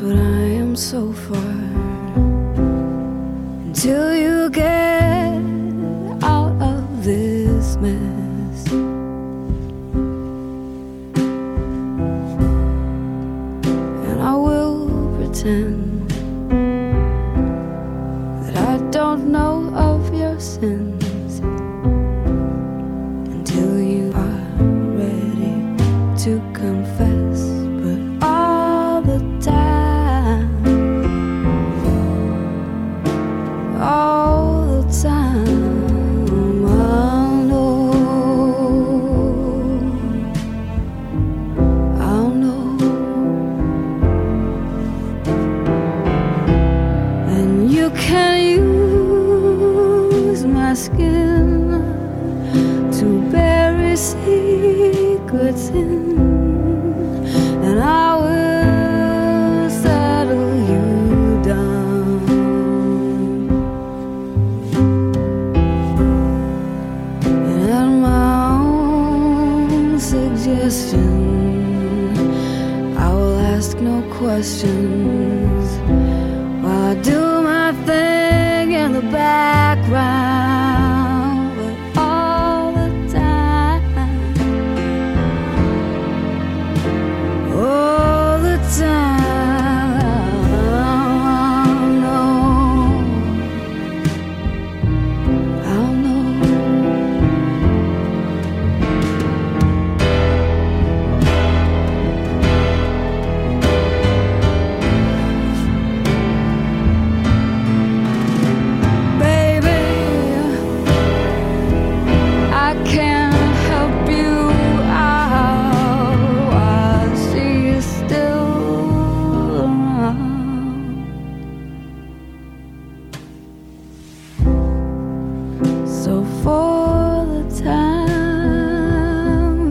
what I am so far. Until you get out of this mess, and I will pretend that I don't know of your sins until you are ready to confess. But all the time, all the time, I'll know, and you can use my skin to bury secrets in, and I will settle you down. And at my own suggestion, I will ask no questions while I do my thing in the background. But all the time, all the time, I'll know. Baby, I can't help you out while she is still around. So for the time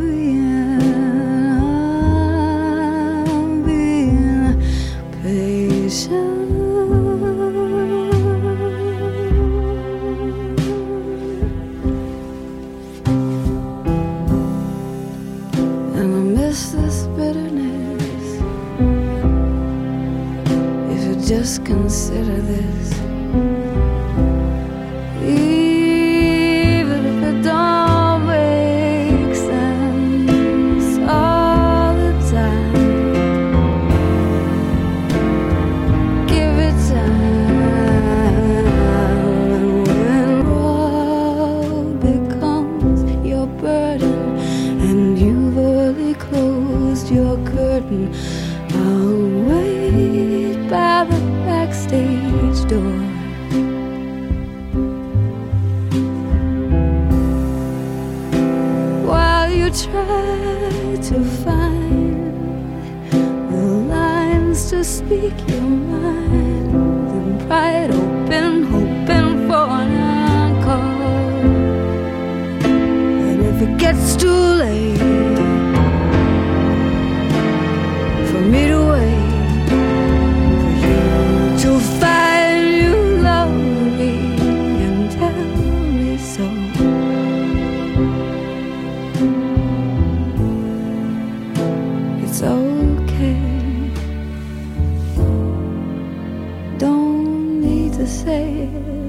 being, patient. And I miss this bitterness. If you just consider this, even if it don't make sense, all the time, give it time. And when road becomes your burden and you've already closed your curtain, I'll wait by the backstage door. While you try to find the lines to speak your mind, and pride open, hoping for an encore. And if it gets too late for me to wait for you to find you love me and tell me so, it's okay. Don't need to say it.